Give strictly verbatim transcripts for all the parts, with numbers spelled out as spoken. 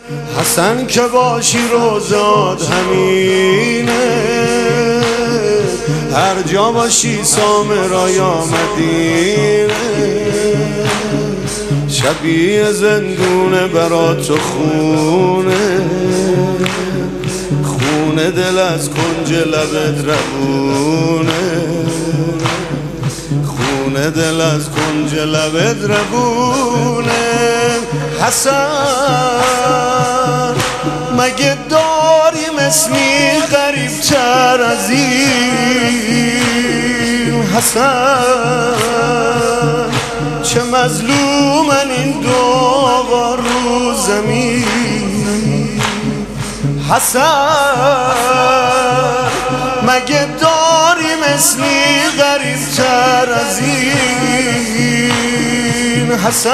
حسن که باشی روزات همینه، هر جا باشی سامرا یا مدینه، شبیه زندونه برات تو خونه، خونه دل از کنج لبت روونه، خونه دل از کنج لبت روونه. حسن مگه داری مثلی غریب تر از این؟ حسن چه مظلومن این دو رو زمین. حسن مگه داری مثلی غریب تر از این؟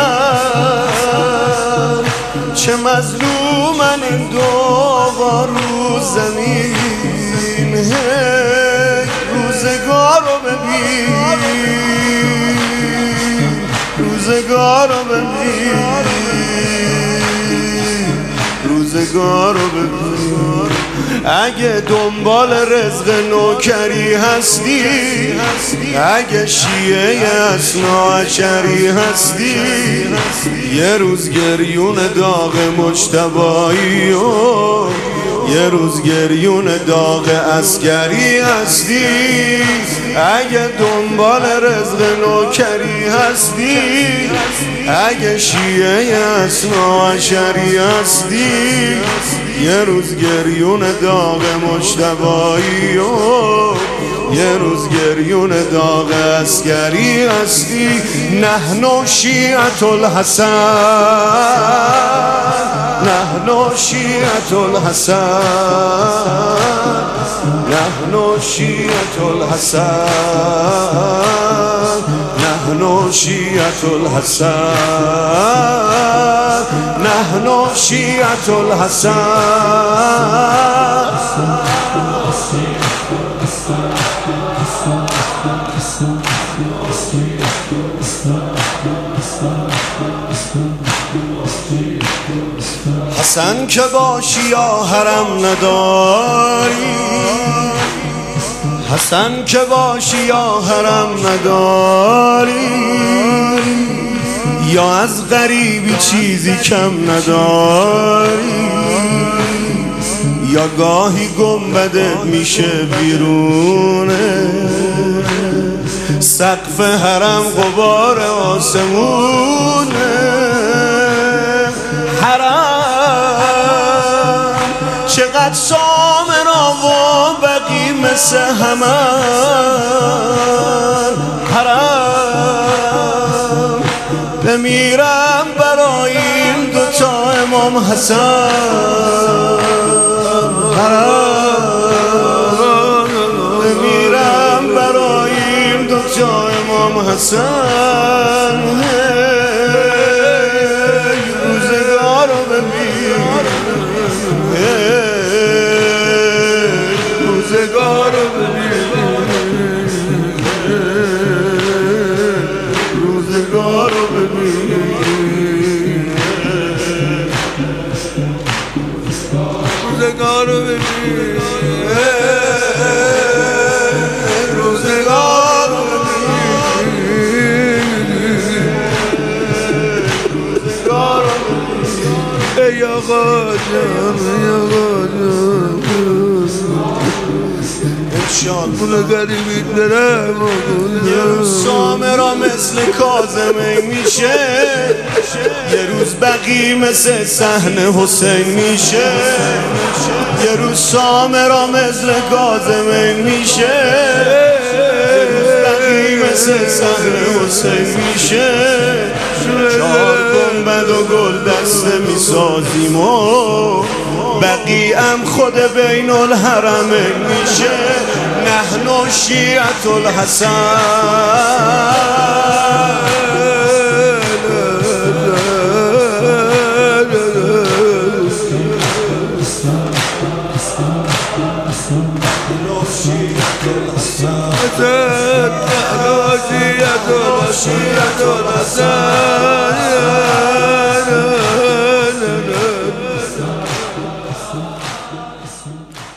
حسن چه مظلومن این دو رو زمین. هی روزگار رو ببین، روزگار رو ببین، روزگار رو ببین. اگه دنبال رزق نوکری هستی، اگه شیعه اثنا عشری هستی، یه روز گریون داغ مجتبایی و یه روز گریون داغ عسکری هستی. اگه دنبال رزق نوکری هستی، اگه شیعه اثنا عشری هستی، یه روز گریون داغ مجتبایی و یه روز گریون داغ عسکری هستی. نحن شیعة الحسن، نحن شیعة الحسن، نحن شیعة الحسن، نحن شیعة الحسن، نحن شیعة الحسن. حسن که باشی یا حرم نداری، حسن که باشی یا حرم نداری، یا از غریبی چیزی کم نداری، یا گاهی گنبدت میشه بیرونه، سقف حرم غبار آسمونه. حرم چقدر سامرا و بقی مثل همن، حرم بمیرم برای این دوتا امام حسن، حرم بمیرم برای این دوتا امام حسن. روزگار رو ببین، روزگار رو ببین، روزگار رو ببین، روزگار رو ببین، روزگار رو ببین، روزگار رو ببین. ای آقا جان، ای آقا جان، اونو غریبی درم یه روز سامرا مثل کاظمی میشه، یه روز بقی مثل صحن حسین میشه، یه روز سامرا مثل کاظمی میشه، یه روز بقی مثل صحن حسین میشه. چهار گنبد و گل دسته میسازیم و بقی ام خود بین الحرمین میشه. نحن شیعة الحسن، شیعة الحسن. جان